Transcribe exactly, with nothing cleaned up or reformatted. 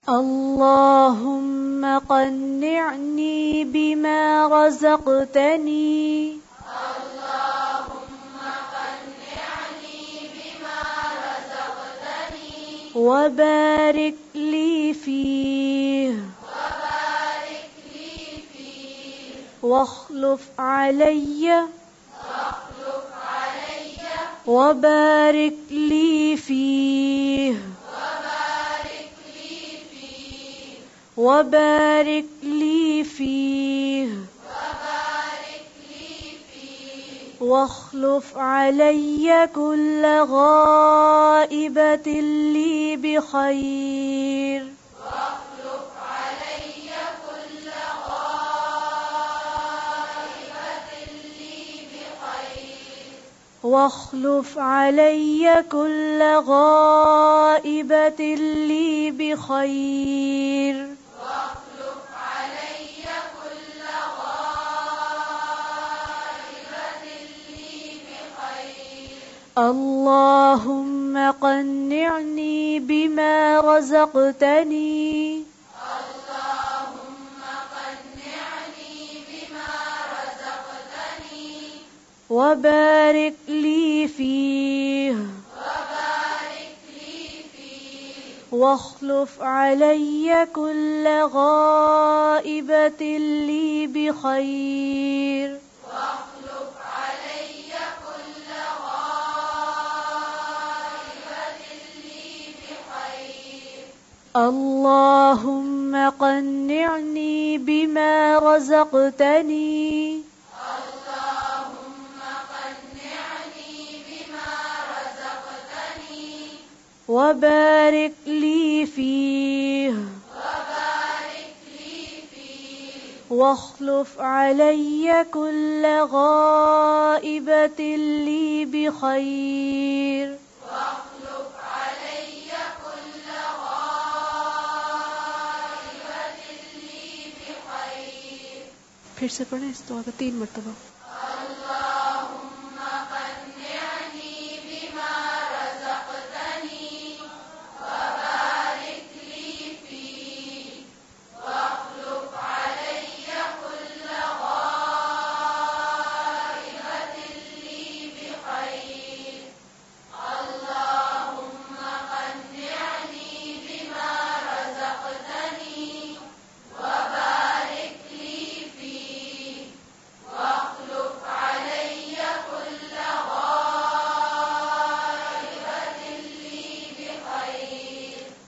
اللهم قنعني بما رزقتني اللهم قنعني بما رزقتني وبارك لي فيه وبارك لي فيه واخلف علي واخلف علي وبارك لي فيه وبارك لي فيه وبارك لي فيه وبارك لي فيه واخلف علي كل غائبة لي بخير واخلف علي كل غائبة لي بخير واخلف علي كل غائبة لي بخير واخلف علي كل غائبة لي بخير اللهم قنعني بما رزقتني اللهم قنعني بما رزقتني وبارك لي فيه وبارك لي فيه واخلف علي كل غائبة لي بخير واخلف علي كل غائبة لي بخير اللهم قنعني بما رزقتني اللهم قنعني بما رزقتني وبارك لي فيه وبارك لي فيه واخلف علي كل غائبة لي بخير واخلف علي كل غائبة لي بخير फिर से पढ़ें इस दुआ को तीन मरतबा